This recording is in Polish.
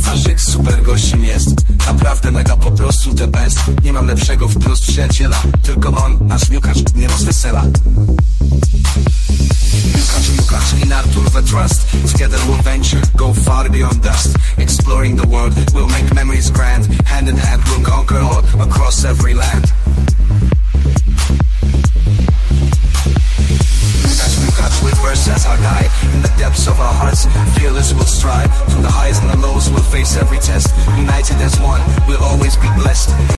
Waszyk super gościem jest. Naprawdę mega, po prostu the best. Nie mam lepszego wprost przyjaciela. Tylko on, nasz miukacz, nie rozwesela. Miukacz in Artur we trust. Together we'll venture, go far beyond dust. Exploring the world, we'll make memories grand. Hand in hand we'll conquer all, across every land. Miukacz with verse as our guide. In the depths of our hearts, fearless we'll strive. Through the highs and the lows we'll face every test. United as one, we'll always be blessed.